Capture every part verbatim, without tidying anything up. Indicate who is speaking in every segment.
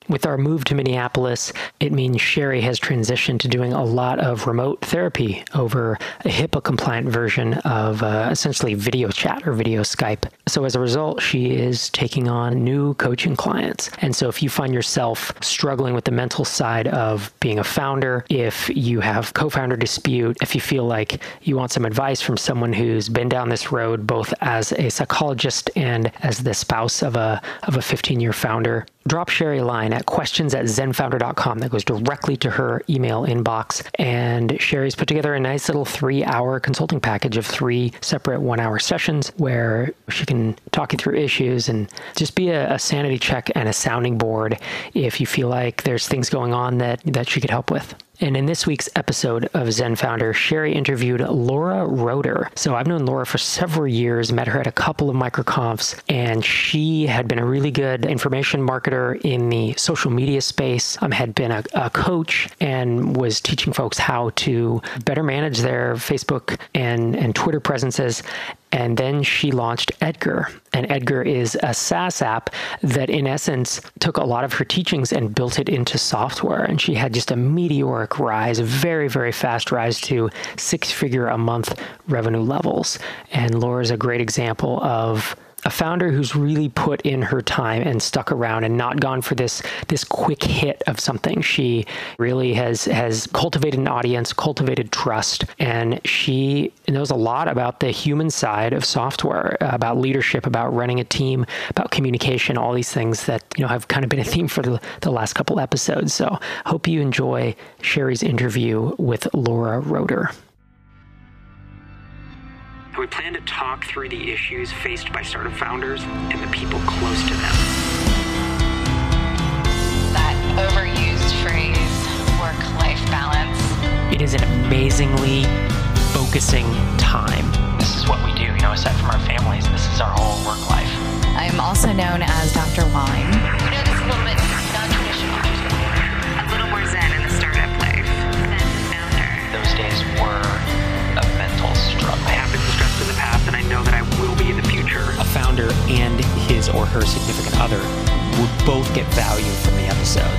Speaker 1: With our move to Minneapolis, it means Sherry has transitioned to doing a lot of remote therapy over a HIPAA-compliant version of uh, essentially video chat or video Skype. So as a result, she is taking on new coaching clients. And so if you find yourself struggling with the mental side of being a founder, if you have co-founder dispute, if you feel like you want some advice from someone who's been down this road, both as a psychologist and as the spouse of a of a fifteen-year founder, drop Sherry a line at questions at zen founder dot com. That goes directly to her email inbox. And Sherry's put together a nice little three-hour consulting package of three separate one-hour sessions where she can talk you through issues and just be a, a sanity check and a sounding board if you feel like there's things going on that, that she could help with. And in this week's episode of Zen Founder, Sherry interviewed Laura Roeder. So I've known Laura for several years, met her at a couple of microconfs, and she had been a really good information marketer in the social media space, um, had been a, a coach, and was teaching folks how to better manage their Facebook and, and Twitter presences. And then she launched Edgar. And Edgar is a SaaS app that, in essence, took a lot of her teachings and built it into software. And she had just a meteoric rise, a very, very fast rise to six-figure a month revenue levels. And Laura's a great example of a founder who's really put in her time and stuck around and not gone for this this quick hit of something. She really has has cultivated an audience, cultivated trust, and she knows a lot about the human side of software, about leadership, about running a team, about communication, all these things that, you know, have kind of been a theme for the, the last couple episodes. So hope you enjoy Sherry's interview with Laura Roeder. We plan to talk through the issues faced by startup founders and the people close to them.
Speaker 2: That overused phrase, work-life balance.
Speaker 1: It is an amazingly focusing time.
Speaker 3: This is what we do, you know, aside from our families, this is our whole work life.
Speaker 2: I'm also known as Doctor Wine.
Speaker 4: You know, this is a little bit non-traditional. A little more zen in the startup life than founder.
Speaker 3: Those days were a mental struggle.
Speaker 1: I have been stressed in the past, and I know that I will be in the future. A founder and his or her significant other will both get value from the episode.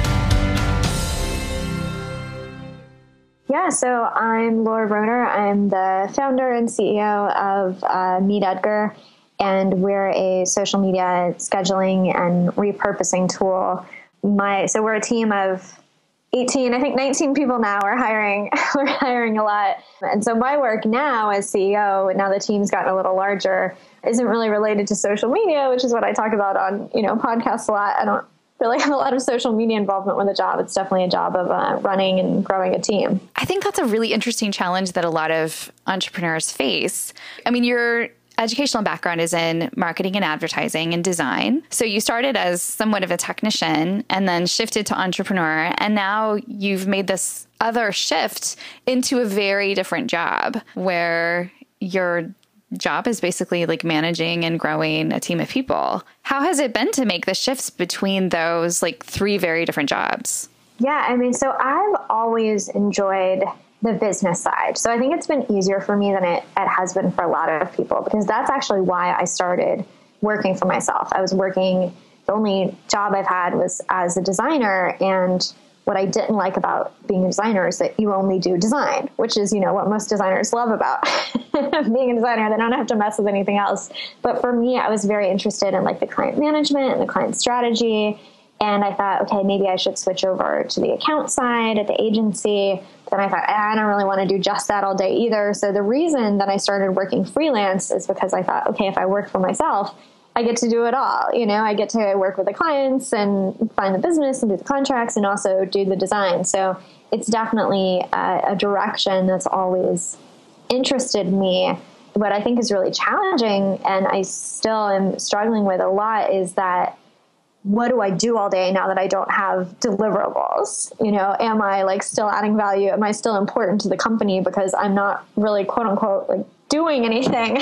Speaker 5: Yeah, so I'm Laura Roeder. I'm the founder and C E O of uh, Meet Edgar, and we're a social media scheduling and repurposing tool. My so we're a team of eighteen, I think nineteen people now. We're hiring, we're hiring a lot. And so my work now as C E O, now the team's gotten a little larger, isn't really related to social media, which is what I talk about on, you know, podcasts a lot. I don't really have a lot of social media involvement with a job. It's definitely a job of uh, running and growing a team.
Speaker 2: I think that's a really interesting challenge that a lot of entrepreneurs face. I mean, your educational background is in marketing and advertising and design. So you started as somewhat of a technician and then shifted to entrepreneur. And now you've made this other shift into a very different job where your job is basically like managing and growing a team of people. How has it been to make the shifts between those like three very different jobs?
Speaker 5: Yeah, I mean, so I've always enjoyed the business side. So I think it's been easier for me than it, it has been for a lot of people, because that's actually why I started working for myself. I was working, the only job I've had was as a designer, and what I didn't like about being a designer is that you only do design, which is, you know, what most designers love about being a designer. They don't have to mess with anything else. But for me, I was very interested in like the client management and the client strategy. And I thought, okay, maybe I should switch over to the account side at the agency. Then I thought, I don't really want to do just that all day either. So the reason that I started working freelance is because I thought, okay, if I work for myself, I get to do it all. You know, I get to work with the clients and find the business and do the contracts and also do the design. So it's definitely a, a direction that's always interested me. What I think is really challenging, and I still am struggling with a lot, is that what do I do all day now that I don't have deliverables? You know, am I like still adding value? Am I still important to the company because I'm not really quote unquote like doing anything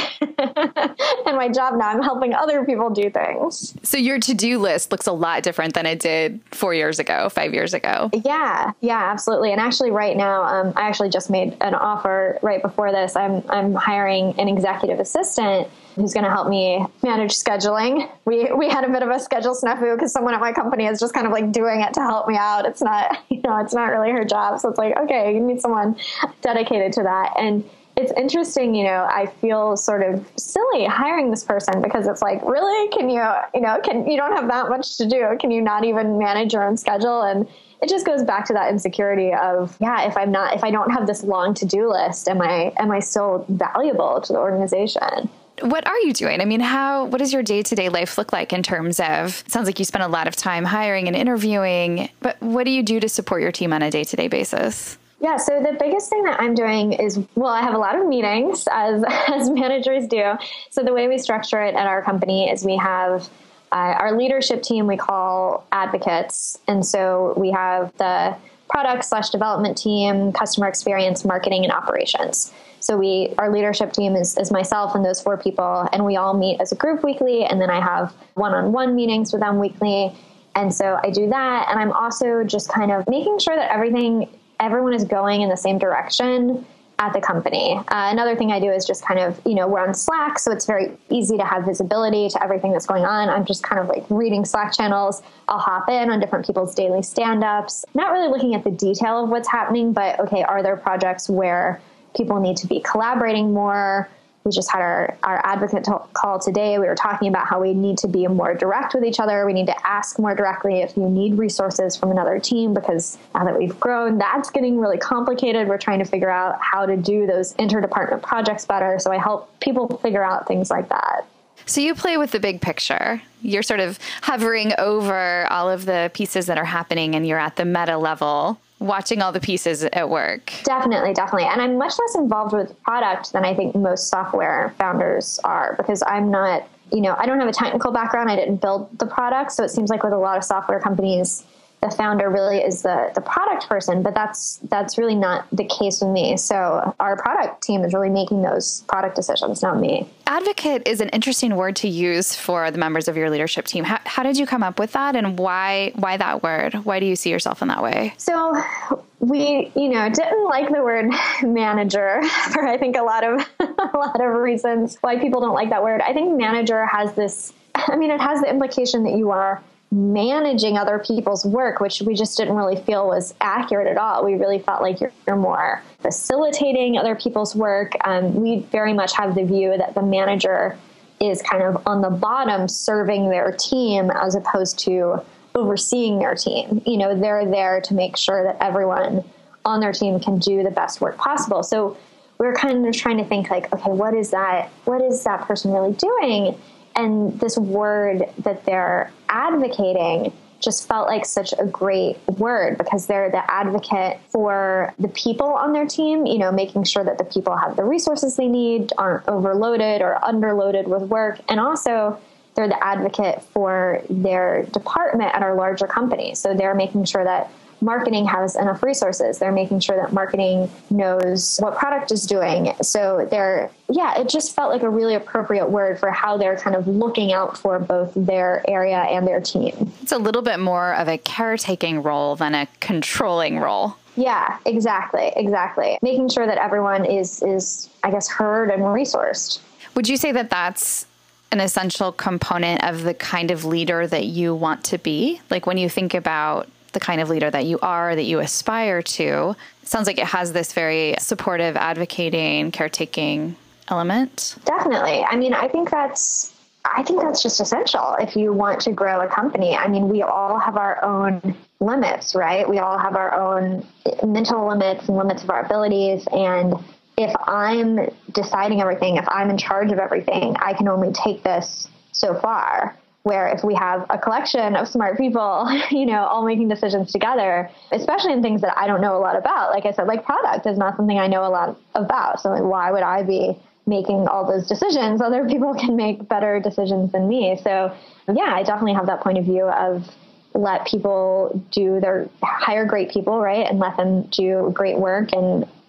Speaker 5: in my job now. I'm helping other people do things.
Speaker 2: So your to-do list looks a lot different than it did four years ago, five years ago.
Speaker 5: Yeah, yeah, absolutely. And actually right now, um, I actually just made an offer right before this. I'm, I'm hiring an executive assistant who's going to help me manage scheduling. We, we had a bit of a schedule snafu because someone at my company is just kind of like doing it to help me out. It's not, you know, it's not really her job. So it's like, okay, you need someone dedicated to that. And it's interesting, you know, I feel sort of silly hiring this person because it's like, really? Can you, you know, can you don't have that much to do? Can you not even manage your own schedule? And it just goes back to that insecurity of, yeah, if I'm not, if I don't have this long to-do list, am I, am I still valuable to the organization?
Speaker 2: What are you doing? I mean, how, what does your day-to-day life look like in terms of, it sounds like you spend a lot of time hiring and interviewing, but what do you do to support your team on a day-to-day basis?
Speaker 5: Yeah, so the biggest thing that I'm doing is, well, I have a lot of meetings as as managers do. So the way we structure it at our company is we have uh, our leadership team we call advocates. And so we have the product slash development team, customer experience, marketing, and operations. So we, our leadership team is, is myself and those four people, and we all meet as a group weekly. And then I have one-on-one meetings with them weekly. And so I do that. And I'm also just kind of making sure that everything everyone is going in the same direction at the company. Uh, another thing I do is just kind of, you know, we're on Slack, so it's very easy to have visibility to everything that's going on. I'm just kind of like reading Slack channels. I'll hop in on different people's daily stand-ups, not really looking at the detail of what's happening, but okay, are there projects where people need to be collaborating more? We just had our, our advocate t- call today. We were talking about how we need to be more direct with each other. We need to ask more directly if you need resources from another team, because now that we've grown, that's getting really complicated. We're trying to figure out how to do those interdepartment projects better. So I help people figure out things like that.
Speaker 2: So you play with the big picture. You're sort of hovering over all of the pieces that are happening, and you're at the meta level, watching all the pieces at work.
Speaker 5: Definitely, definitely. And I'm much less involved with product than I think most software founders are, because I'm not, you know, I don't have a technical background. I didn't build the product. So it seems like with a lot of software companies, the founder really is the, the product person, but that's that's really not the case with me. So our product team is really making those product decisions, not me.
Speaker 2: Advocate is an interesting word to use for the members of your leadership team. How, how did you come up with that, and why why that word? Why do you see yourself in that way?
Speaker 5: So we, you know, didn't like the word manager for I think a lot of a lot of reasons why people don't like that word. I think manager has this, I mean, it has the implication that you are managing other people's work, which we just didn't really feel was accurate at all. We really felt like you're, you're more facilitating other people's work. Um, we very much have the view that the manager is kind of on the bottom serving their team as opposed to overseeing their team. You know, they're there to make sure that everyone on their team can do the best work possible. So we're kind of trying to think like, okay, what is that? What is that person really doing? And this word that they're advocating just felt like such a great word, because they're the advocate for the people on their team, you know, making sure that the people have the resources they need, aren't overloaded or underloaded with work. And also they're the advocate for their department at our larger company. So they're making sure that marketing has enough resources. They're making sure that marketing knows what product is doing. So they're, yeah, it just felt like a really appropriate word for how they're kind of looking out for both their area and their team.
Speaker 2: It's a little bit more of a caretaking role than a controlling role.
Speaker 5: Yeah, exactly. Exactly. Making sure that everyone is, is, I guess, heard and resourced.
Speaker 2: Would you say that that's an essential component of the kind of leader that you want to be? Like when you think about the kind of leader that you are, that you aspire to, it sounds like it has this very supportive, advocating, caretaking element.
Speaker 5: Definitely. I mean, I think that's, I think that's just essential if you want to grow a company. I mean, we all have our own limits, right? We all have our own mental limits and limits of our abilities. And if I'm deciding everything, if I'm in charge of everything, I can only take this so far. Where if we have a collection of smart people, you know, all making decisions together, especially in things that I don't know a lot about, like I said, like product is not something I know a lot about. So like, why would I be making all those decisions? Other people can make better decisions than me. So yeah, I definitely have that point of view of let people do their, hire great people, right? And let them do great work and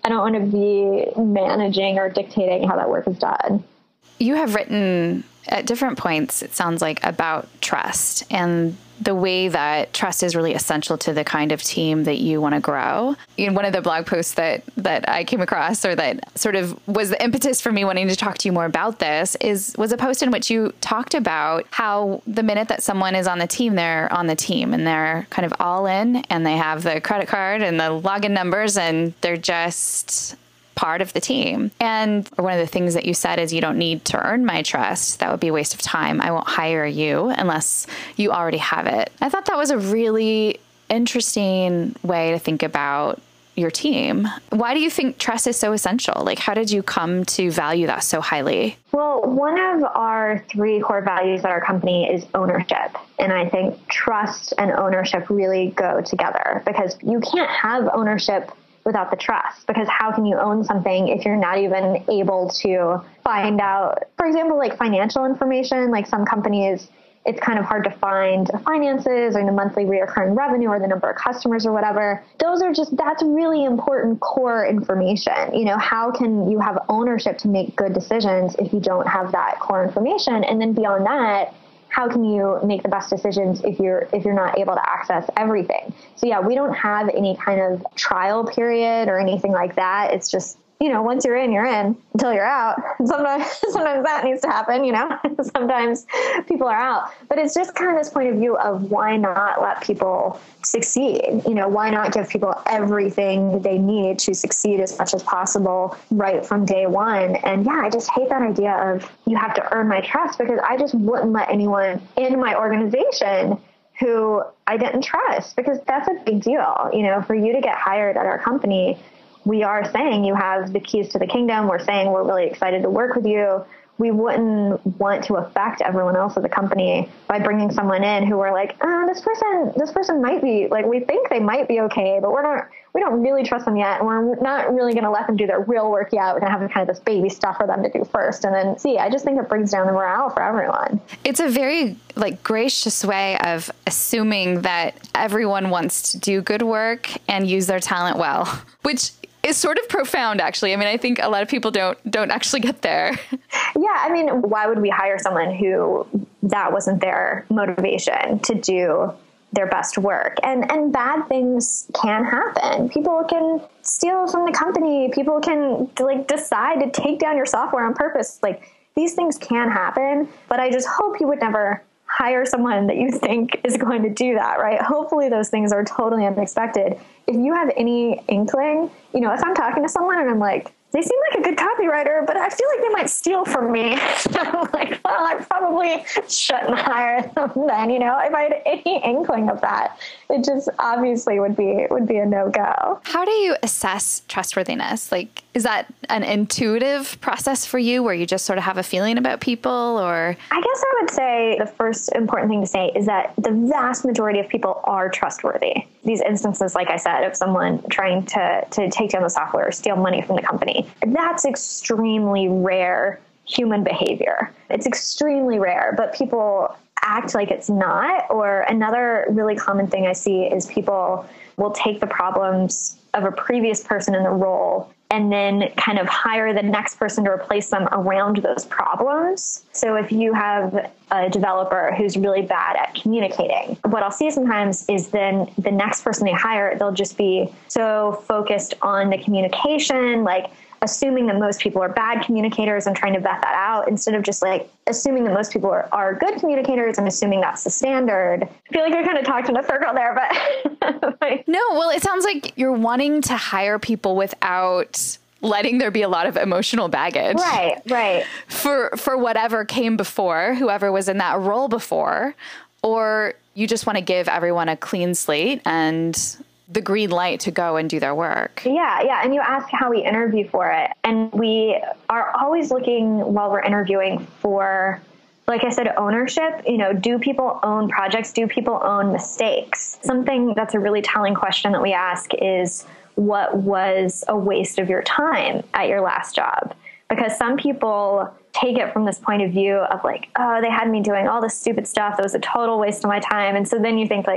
Speaker 5: I don't want to be managing or dictating how that work is done.
Speaker 2: You have written at different points, it sounds like, about trust and the way that trust is really essential to the kind of team that you want to grow. In one of the blog posts that that I came across, or that sort of was the impetus for me wanting to talk to you more about this, is was a post in which you talked about how the minute that someone is on the team, they're on the team and they're kind of all in, and they have the credit card and the login numbers, and they're just part of the team. And one of the things that you said is, you don't need to earn my trust. That would be a waste of time. I won't hire you unless you already have it. I thought that was a really interesting way to think about your team. Why do you think trust is so essential? Like, how did you come to value that so highly?
Speaker 5: Well, one of our three core values at our company is ownership. And I think trust and ownership really go together, because you can't have ownership without the trust, because how can you own something if you're not even able to find out, for example, like financial information? Like some companies, it's kind of hard to find finances or the monthly recurring revenue or the number of customers or whatever. Those are just, that's really important core information. You know, how can you have ownership to make good decisions if you don't have that core information? And then beyond that, how can you make the best decisions if you're if you're not able to access everything? So yeah, we don't have any kind of trial period or anything like that. It's just, you know, once you're in, you're in until you're out. Sometimes, sometimes that needs to happen, you know, sometimes people are out, but it's just kind of this point of view of why not let people succeed? You know, why not give people everything they need to succeed as much as possible right from day one? And yeah, I just hate that idea of you have to earn my trust, because I just wouldn't let anyone in my organization who I didn't trust, because that's a big deal. You know, for you to get hired at our company, we are saying you have the keys to the kingdom. We're saying we're really excited to work with you. We wouldn't want to affect everyone else at the company by bringing someone in who we're like, oh, this person, this person might be like, we think they might be okay, but we're not, we don't really trust them yet. And we're not really going to let them do their real work yet. We're going to have kind of this baby stuff for them to do first. And then see, I just think it brings down the morale for everyone.
Speaker 2: It's a very like gracious way of assuming that everyone wants to do good work and use their talent well, which is sort of profound, actually. I mean, I think a lot of people don't don't actually get there.
Speaker 5: Yeah, I mean, why would we hire someone who that wasn't their motivation to do their best work? And and bad things can happen. People can steal from the company. People can like decide to take down your software on purpose. Like, these things can happen, but I just hope you would never hire someone that you think is going to do that, right? Hopefully those things are totally unexpected. If you have any inkling, you know, if I'm talking to someone and I'm like, they seem like a good copywriter, but I feel like they might steal from me. I'm like, well, I probably shouldn't hire them then, you know, if I had any inkling of that, it just obviously would be, would be a no-go.
Speaker 2: How do you assess trustworthiness? Like, is that an intuitive process for you where you just sort of have a feeling about people, or?
Speaker 5: I guess I would say the first important thing to say is that the vast majority of people are trustworthy. These instances, like I said, of someone trying to, to take down the software or steal money from the company, that's extremely rare human behavior. It's extremely rare, but people act like it's not. Or another really common thing I see is people will take the problems of a previous person in the role and then kind of hire the next person to replace them around those problems. So if you have a developer who's really bad at communicating, what I'll see sometimes is then the next person they hire, they'll just be so focused on the communication, like assuming that most people are bad communicators and trying to vet that out, instead of just like assuming that most people are, are good communicators and assuming that's the standard. I feel like I kind of talked in a circle there, but like,
Speaker 2: no, well, it sounds like you're wanting to hire people without letting there be a lot of emotional baggage.
Speaker 5: Right, right.
Speaker 2: For, for whatever came before, whoever was in that role before, or you just want to give everyone a clean slate and the green light to go and do their work.
Speaker 5: Yeah, yeah. And you ask how we interview for it. And we are always looking while we're interviewing for, like I said, ownership. You know, do people own projects? Do people own mistakes? Something that's a really telling question that we ask is, what was a waste of your time at your last job? Because some people take it from this point of view of like, oh, they had me doing all this stupid stuff. That was a total waste of my time. And so then you think like,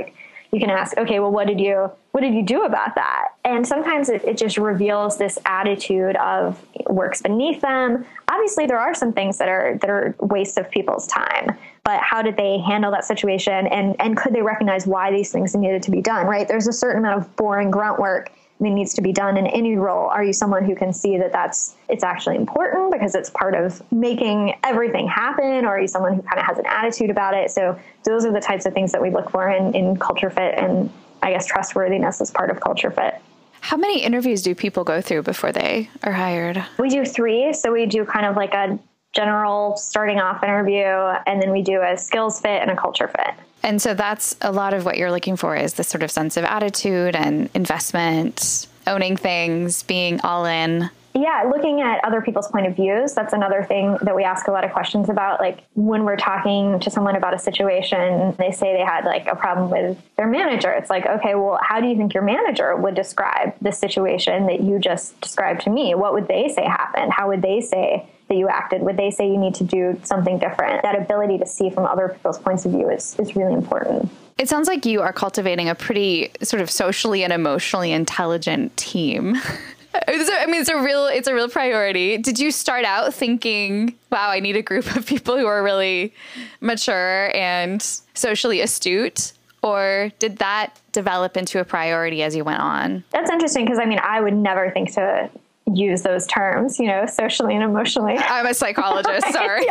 Speaker 5: you can ask, okay, well, what did you, what did you do about that? And sometimes it, it just reveals this attitude of work's beneath them. Obviously there are some things that are, that are waste of people's time, but how did they handle that situation? And, and could they recognize why these things needed to be done, right? There's a certain amount of boring grunt work that needs to be done in any role. Are you someone who can see that that's, it's actually important because it's part of making everything happen? Or are you someone who kind of has an attitude about it? So those are the types of things that we look for in, in culture fit, and I guess trustworthiness is part of culture fit.
Speaker 2: How many interviews do people go through before they are hired?
Speaker 5: We do three. So we do kind of like a general starting off interview, and then we do a skills fit and a culture fit.
Speaker 2: And so that's a lot of what you're looking for, is this sort of sense of attitude and investment, owning things, being all in.
Speaker 5: Yeah, looking at other people's point of views. That's another thing that we ask a lot of questions about. Like when we're talking to someone about a situation, they say they had like a problem with their manager. It's like, okay, well, how do you think your manager would describe the situation that you just described to me? What would they say happened? How would they say that you acted? Would they say you need to do something different? That ability to see from other people's points of view is, is really important.
Speaker 2: It sounds like you are cultivating a pretty sort of socially and emotionally intelligent team. I mean, it's a real, it's a real priority. Did you start out thinking, wow, I need a group of people who are really mature and socially astute? Or did that develop into a priority as you went on?
Speaker 5: That's interesting, because I mean, I would never think to use those terms, you know, socially and emotionally.
Speaker 2: I'm a psychologist, sorry.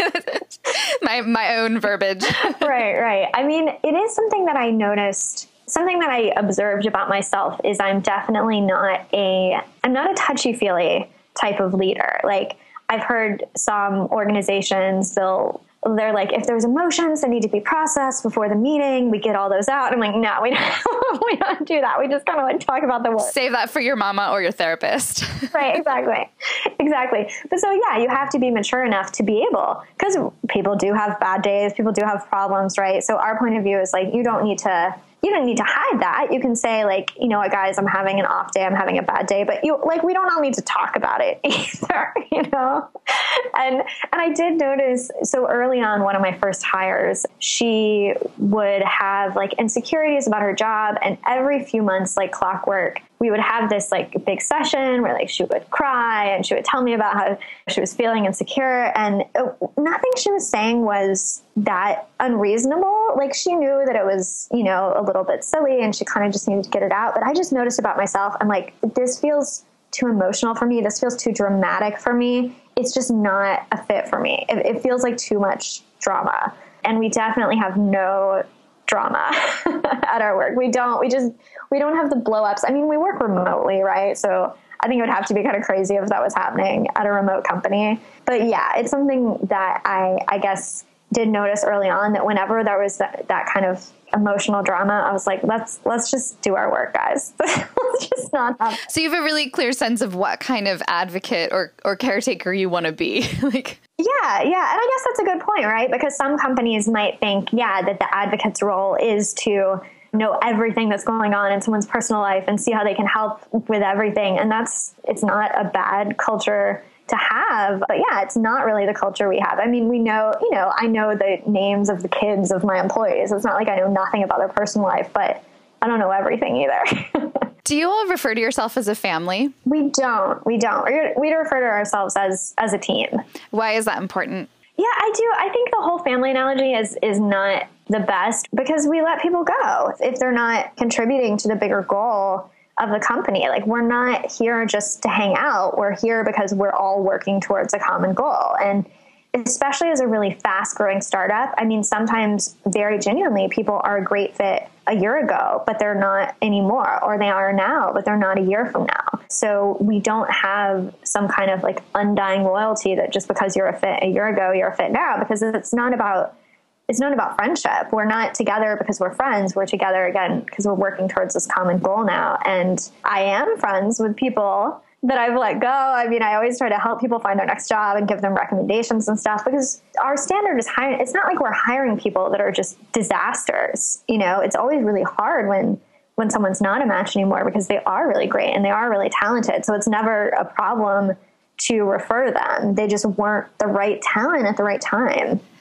Speaker 2: my my own verbiage.
Speaker 5: Right, right. I mean, it is something that I noticed, something that I observed about myself is I'm definitely not a, I'm not a touchy-feely type of leader. Like I've heard some organizations, they'll, they're like, if there's emotions that need to be processed before the meeting, we get all those out. I'm like, no, we don't, we don't do that. We just kind of like talk about the work.
Speaker 2: Save that for your mama or your therapist.
Speaker 5: Right, exactly. Exactly. But so, yeah, you have to be mature enough to be able, because people do have bad days, people do have problems, right? So our point of view is like, you don't need to, you don't need to hide that. You can say like, you know what, guys, I'm having an off day. I'm having a bad day, but you like, we don't all need to talk about it either, you know? And, and I did notice, so early on, one of my first hires, she would have like insecurities about her job. And every few months, like clockwork, we would have this like big session where like she would cry and she would tell me about how she was feeling insecure, and it, nothing she was saying was that unreasonable. Like she knew that it was, you know, a little bit silly and she kind of just needed to get it out. But I just noticed about myself, I'm like, this feels too emotional for me. This feels too dramatic for me. It's just not a fit for me. It, it feels like too much drama. And we definitely have no drama at our work. We don't, we just, we don't have the blow ups. I mean, we work remotely, right? So I think it would have to be kind of crazy if that was happening at a remote company. But yeah, it's something that I, I guess, did notice early on, that whenever there was that, that kind of emotional drama, I was like, let's, let's just do our work, guys. Let's just not have.
Speaker 2: So you have a really clear sense of what kind of advocate or, or caretaker you want to be. Like,
Speaker 5: yeah, yeah. And I guess that's a good point, right? Because some companies might think, yeah, that the advocate's role is to know everything that's going on in someone's personal life and see how they can help with everything. And that's, it's not a bad culture to have, but yeah, it's not really the culture we have. I mean, we know, you know, I know the names of the kids of my employees. It's not like I know nothing about their personal life, but I don't know everything either.
Speaker 2: Do you all refer to yourself as a family?
Speaker 5: We don't, we don't. We refer to ourselves as, as a team.
Speaker 2: Why is that important?
Speaker 5: Yeah, I do. I think the whole family analogy is, is not the best, because we let people go if they're not contributing to the bigger goal of the company. Like, we're not here just to hang out. We're here because we're all working towards a common goal. And especially as a really fast growing startup, I mean, sometimes very genuinely people are a great fit a year ago, but they're not anymore, or they are now, but they're not a year from now. So we don't have some kind of like undying loyalty that just because you're a fit a year ago, you're a fit now, because it's not about It's not about friendship. We're not together because we're friends. We're together, again, because we're working towards this common goal now. And I am friends with people that I've let go. I mean, I always try to help people find their next job and give them recommendations and stuff, because our standard is high. It's not like we're hiring people that are just disasters. You know, it's always really hard when, when someone's not a match anymore, because they are really great and they are really talented. So it's never a problem to refer them. They just weren't the right talent at the right time.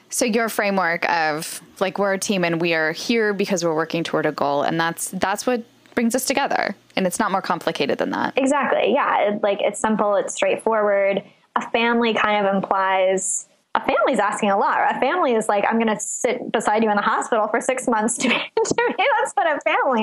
Speaker 2: So your framework of like, we're a team and we are here because we're working toward a goal. And that's, that's what brings us together. And it's not more complicated than that.
Speaker 5: Exactly. Yeah. It, like it's simple. It's straightforward. A family kind of implies a family's asking a lot. A family is like, I'm going to sit beside you in the hospital for six months to me. To me, that's what a family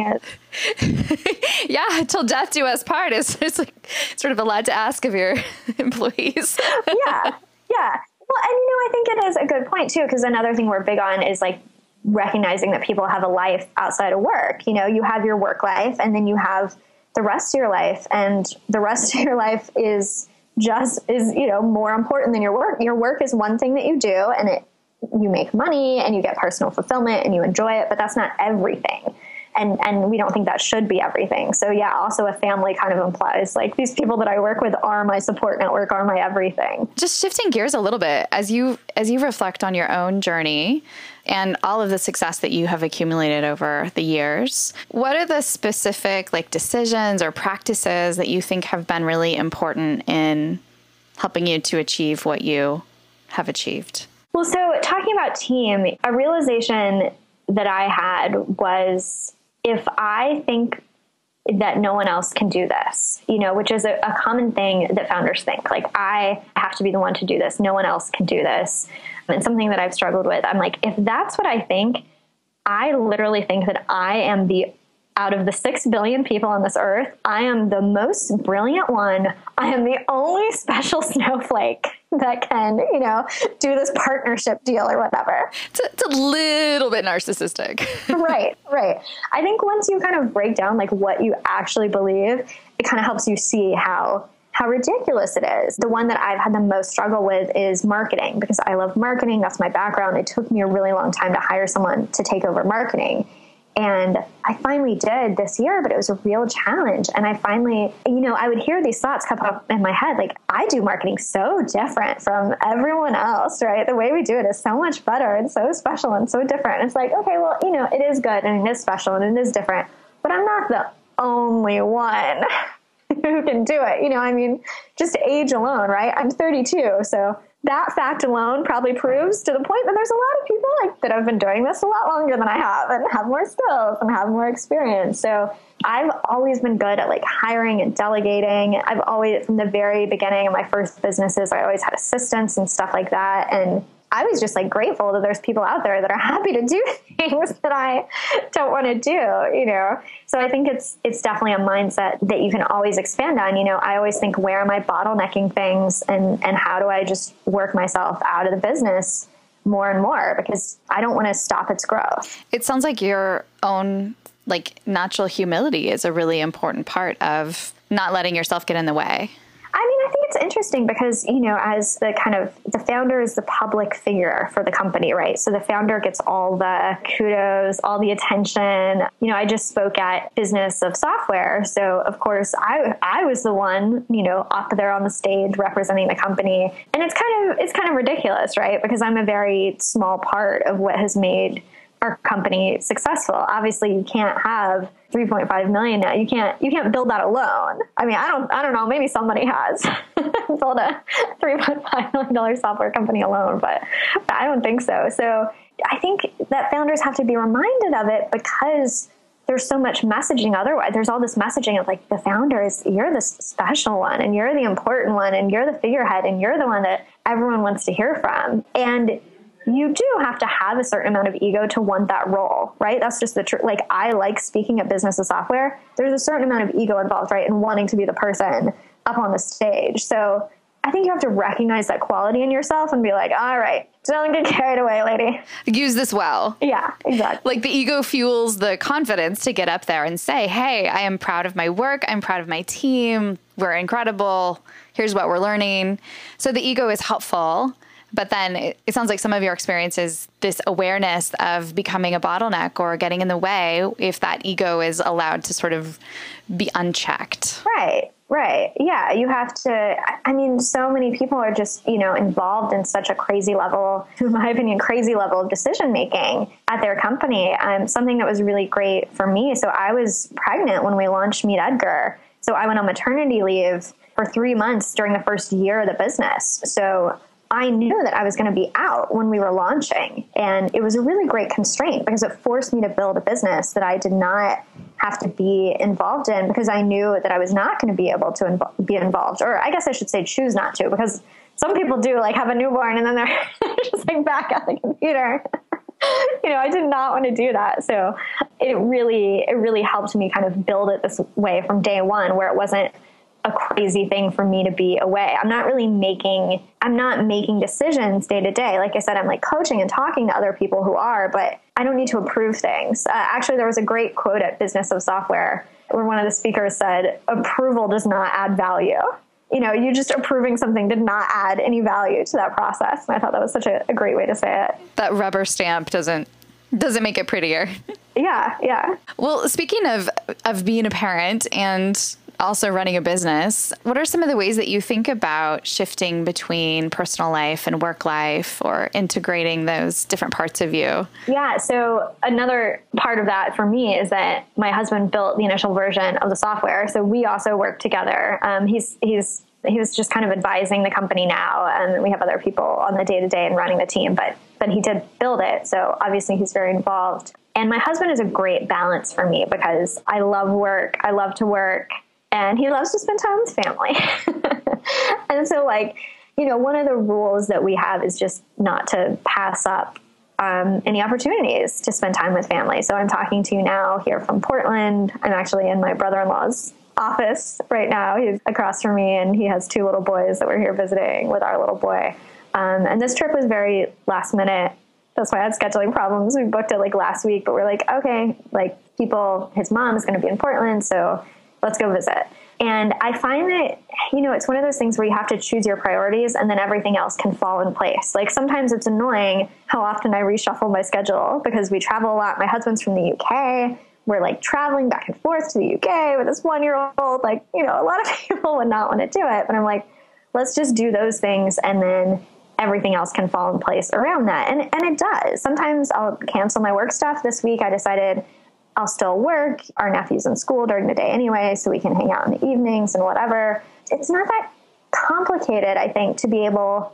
Speaker 5: is.
Speaker 2: Yeah. Till death do us part is it's like sort of allowed to ask of your employees.
Speaker 5: Yeah. Yeah. Well, and you know, I think it is a good point too, because another thing we're big on is like recognizing that people have a life outside of work. You know, you have your work life and then you have the rest of your life, and the rest of your life is just is, you know, more important than your work. Your work is one thing that you do, and it, you make money and you get personal fulfillment and you enjoy it, but that's not everything. And, and we don't think that should be everything. So yeah, also a family kind of implies like these people that I work with are my support network, are my everything.
Speaker 2: Just shifting gears a little bit, as you, as you reflect on your own journey and all of the success that you have accumulated over the years, what are the specific like decisions or practices that you think have been really important in helping you to achieve what you have achieved?
Speaker 5: Well, so talking about team, a realization that I had was, if I think that no one else can do this, you know, which is a, a common thing that founders think, like, I have to be the one to do this. No one else can do this. And something that I've struggled with. I'm like, if that's what I think, I literally think that I am the, out of the six billion people on this earth, I am the most brilliant one. I am the only special snowflake that can, you know, do this partnership deal or whatever.
Speaker 2: It's a, it's a little bit narcissistic.
Speaker 5: Right, right. I think once you kind of break down like what you actually believe, it kind of helps you see how how ridiculous it is. The one that I've had the most struggle with is marketing, because I love marketing. That's my background. It took me a really long time to hire someone to take over marketing. And I finally did this year, but it was a real challenge. And I finally, you know, I would hear these thoughts come up in my head, like, I do marketing so different from everyone else, right? The way we do it is so much better and so special and so different. And it's like, okay, well, you know, it is good and it is special and it is different, but I'm not the only one who can do it. You know, I mean, just age alone, right? I'm thirty-two. So that fact alone probably proves to the point that there's a lot of people like that have been doing this a lot longer than I have and have more skills and have more experience. So I've always been good at like hiring and delegating. I've always, from the very beginning of my first businesses, I always had assistants and stuff like that. And I was just like grateful that there's people out there that are happy to do things that I don't want to do, you know? So I think it's, it's definitely a mindset that you can always expand on. You know, I always think, where am I bottlenecking things, and, and how do I just work myself out of the business more and more, because I don't want to stop its growth.
Speaker 2: It sounds like your own like natural humility is a really important part of not letting yourself get in the way.
Speaker 5: I mean, I think it's interesting because, you know, as the kind of, the founder is the public figure for the company, right? So the founder gets all the kudos, all the attention. You know, I just spoke at Business of Software. So of course I, I was the one, you know, up there on the stage representing the company. And it's kind of, it's kind of ridiculous, right? Because I'm a very small part of what has made our company successful. Obviously you can't have three point five million now. You can't, you can't build that alone. I mean, I don't, I don't know, maybe somebody has built a three point five million dollars software company alone, but I don't think so. So I think that founders have to be reminded of it, because there's so much messaging otherwise. There's all this messaging of like, the founder is, you're the special one and you're the important one and you're the figurehead and you're the one that everyone wants to hear from. And you do have to have a certain amount of ego to want that role, right? That's just the truth. Like, I like speaking at Business of Software. There's a certain amount of ego involved, right? In wanting to be the person up on the stage. So I think you have to recognize that quality in yourself and be like, all right, don't get carried away, lady.
Speaker 2: Use this well.
Speaker 5: Yeah, exactly.
Speaker 2: Like, the ego fuels the confidence to get up there and say, hey, I am proud of my work. I'm proud of my team. We're incredible. Here's what we're learning. So the ego is helpful. But then it, it sounds like some of your experience is this awareness of becoming a bottleneck or getting in the way if that ego is allowed to sort of be unchecked.
Speaker 5: Right, right. Yeah, you have to, I mean, so many people are just, you know, involved in such a crazy level, in my opinion, crazy level of decision making at their company. Um, something that was really great for me. So I was pregnant when we launched Meet Edgar. So I went on maternity leave for three months during the first year of the business. So I knew that I was going to be out when we were launching. And it was a really great constraint because it forced me to build a business that I did not have to be involved in, because I knew that I was not going to be able to invo- be involved. Or I guess I should say choose not to, because some people do like have a newborn and then they're just like back at the computer. You know, I did not want to do that. So it really, it really helped me kind of build it this way from day one, where it wasn't a crazy thing for me to be away. I'm not really making, I'm not making decisions day to day. Like I said, I'm like coaching and talking to other people who are, but I don't need to approve things. Uh, actually, there was a great quote at Business of Software where one of the speakers said, approval does not add value. You know, you just approving something did not add any value to that process. And I thought that was such a, a great way to say it.
Speaker 2: That rubber stamp doesn't doesn't make it prettier.
Speaker 5: Yeah, yeah.
Speaker 2: Well, speaking of of being a parent and also running a business, what are some of the ways that you think about shifting between personal life and work life, or integrating those different parts of you?
Speaker 5: Yeah. So another part of that for me is that my husband built the initial version of the software. So we also work together. Um, he's, he's, he was just kind of advising the company now, and we have other people on the day to day and running the team, but, but he did build it. So obviously he's very involved. And my husband is a great balance for me because I love work. I love to work. And he loves to spend time with family. And so, like, you know, one of the rules that we have is just not to pass up um, any opportunities to spend time with family. So I'm talking to you now here from Portland. I'm actually in my brother-in-law's office right now. He's across from me, and he has two little boys that we're here visiting with our little boy. Um, and this trip was very last minute. That's why I had scheduling problems. We booked it like last week, but we're like, okay, like people, his mom is going to be in Portland, so let's go visit. And I find that, you know, it's one of those things where you have to choose your priorities and then everything else can fall in place. Like sometimes it's annoying how often I reshuffle my schedule because we travel a lot. My husband's from the U K. We're like traveling back and forth to the U K with this one-year-old. Like, you know, a lot of people would not want to do it. But I'm like, let's just do those things and then everything else can fall in place around that. And and it does. Sometimes I'll cancel my work stuff. This week I decided I'll still work. Our nephew's in school during the day anyway, so we can hang out in the evenings and whatever. It's not that complicated, I think, to be able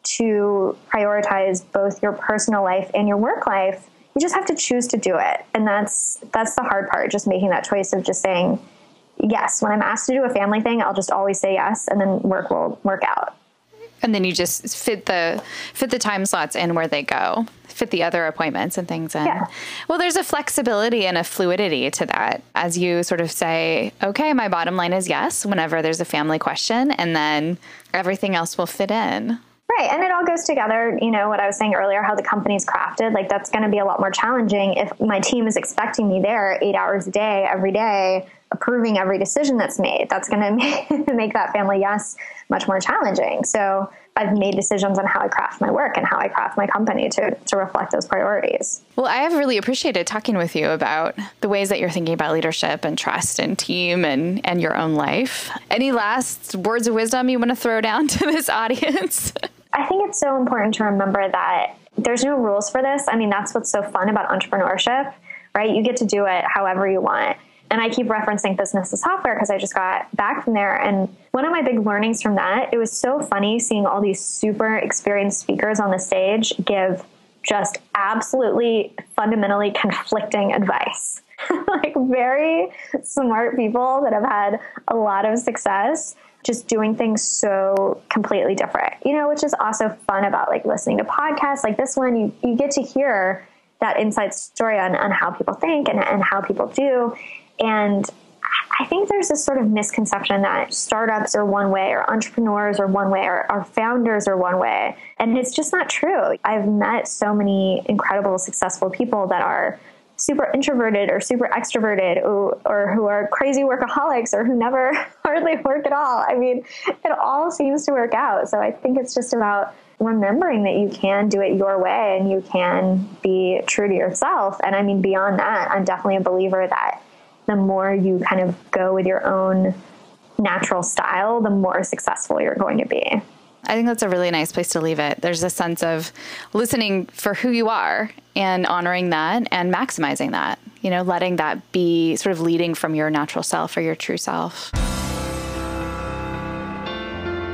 Speaker 5: to prioritize both your personal life and your work life. You just have to choose to do it. And that's that's the hard part, just making that choice of just saying, yes, when I'm asked to do a family thing, I'll just always say yes, and then work will work out.
Speaker 2: And then you just fit the fit the time slots in where they go, fit the other appointments and things in.
Speaker 5: Yeah.
Speaker 2: Well, there's a flexibility and a fluidity to that as you sort of say, okay, my bottom line is yes, whenever there's a family question, and then everything else will fit in.
Speaker 5: Right. And it all goes together. You know, what I was saying earlier, how the company's crafted, like that's going to be a lot more challenging if my team is expecting me there eight hours a day, every day, approving every decision that's made. That's going to make that family yes much more challenging. So I've made decisions on how I craft my work and how I craft my company to, to reflect those priorities.
Speaker 2: Well, I have really appreciated talking with you about the ways that you're thinking about leadership and trust and team and, and your own life. Any last words of wisdom you want to throw down to this audience?
Speaker 5: I think it's so important to remember that there's no rules for this. I mean, that's what's so fun about entrepreneurship, right? You get to do it however you want. And I keep referencing Business of Software because I just got back from there. And one of my big learnings from that, it was so funny seeing all these super experienced speakers on the stage give just absolutely fundamentally conflicting advice. Like very smart people that have had a lot of success just doing things so completely different, you know, which is also fun about like listening to podcasts like this one. You, you get to hear that inside story on, on how people think and, and how people do. And I think there's this sort of misconception that startups are one way or entrepreneurs are one way or, or founders are one way. And it's just not true. I've met so many incredible, successful people that are super introverted or super extroverted or, or who are crazy workaholics or who never hardly work at all. I mean, it all seems to work out. So I think it's just about remembering that you can do it your way and you can be true to yourself. And I mean, beyond that, I'm definitely a believer that the more you kind of go with your own natural style, the more successful you're going to be.
Speaker 2: I think that's a really nice place to leave it. There's a sense of listening for who you are and honoring that and maximizing that, you know, letting that be sort of leading from your natural self or your true self.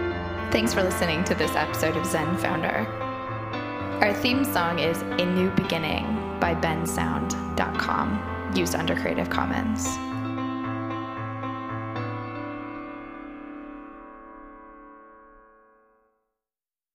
Speaker 2: Thanks for listening to this episode of Zen Founder. Our theme song is A New Beginning by ben sound dot com, used under Creative Commons.